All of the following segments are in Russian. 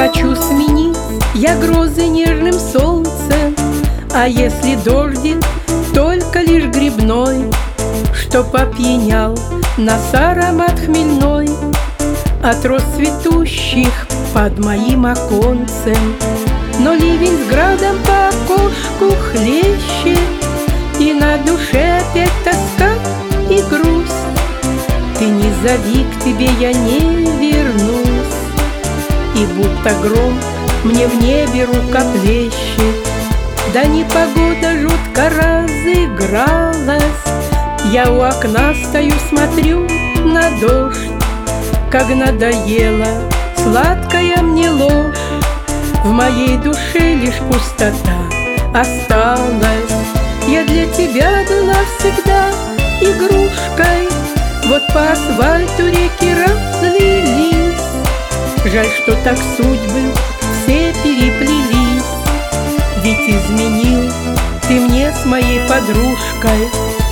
Хочу сменить я грозы нежным солнцем, а если дождик, только лишь грибной, чтоб опьянял нас аромат хмельной от роз цветущих под моим оконцем. Но ливень с градом по окошку хлещет, и на душе опять тоска и грусть. Ты не зови, к тебе я не вернусь, и будто гром мне в небе рукоплещет. Да непогода жутко разыгралась, я у окна стою, смотрю на дождь. Как надоела сладкая мне ложь, в моей душе лишь пустота осталась. Я для тебя была всегда игрушкой, вот по асфальту реки разлились. Жаль, что так судьбы все переплелись, ведь изменил ты мне с моей подружкой.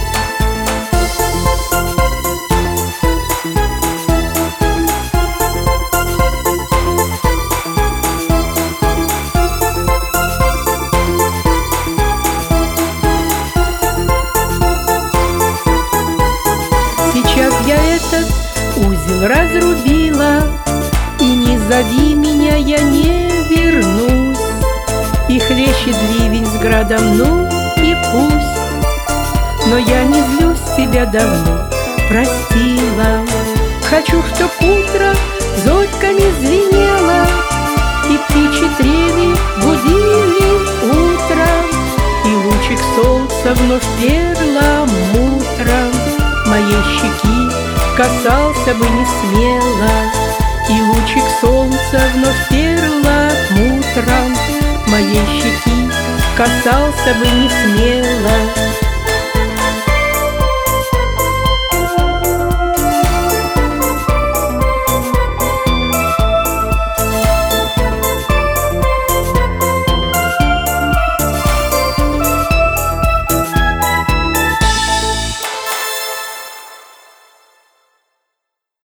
Сейчас я этот узел разрубила, и не зови меня, я не вернусь. И хлещет ливень с градом, ну и пусть. Но я не злюсь, тебя давно простила. Хочу, чтоб утро зорьками звенело, и птичьи трели будили утром, и лучик солнца вновь перламутром моей щеки касался бы не смело, и лучик солнца вновь перламутром моей щеки касался бы не смело.